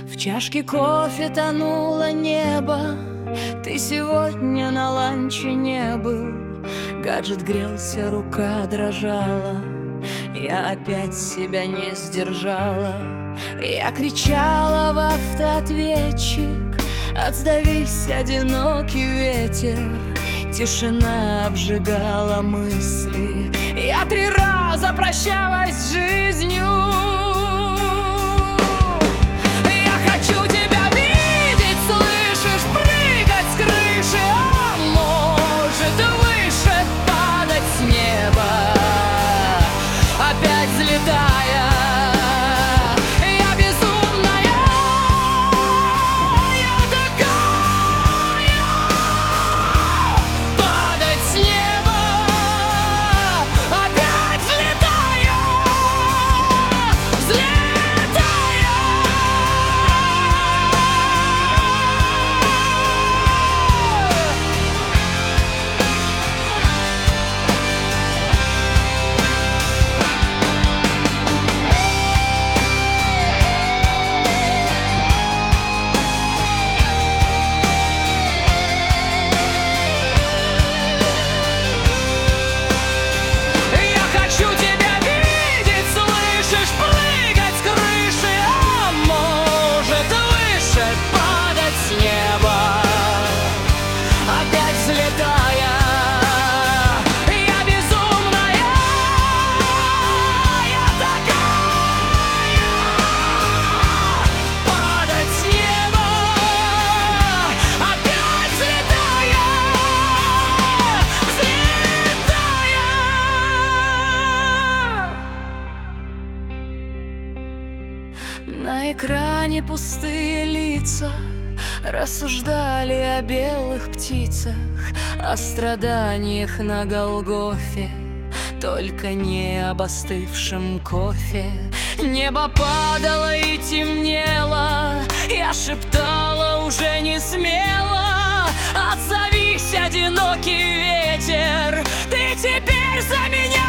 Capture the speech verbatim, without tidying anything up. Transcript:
В чашке кофе тонуло небо. Ты сегодня на ланче не был. Гаджет грелся, рука дрожала. Я опять себя не сдержала. Я кричала в автоответчик: отзовись, одинокий ветер. Тишина обжигала мысли. Я три раза прощалась с жизнью. Я хочу тебя видеть, слышишь, прыгать с крыши, а может выше падать с неба, опять взлетая. Я безумная, я такая. Падать с неба, опять взлетая, взлетая. На экране пустые лица рассуждали о белых птицах, о страданиях на Голгофе, только не об остывшем кофе. Небо падало и темнело, я шептала уже не смело: отзовись, одинокий ветер, ты теперь за меня.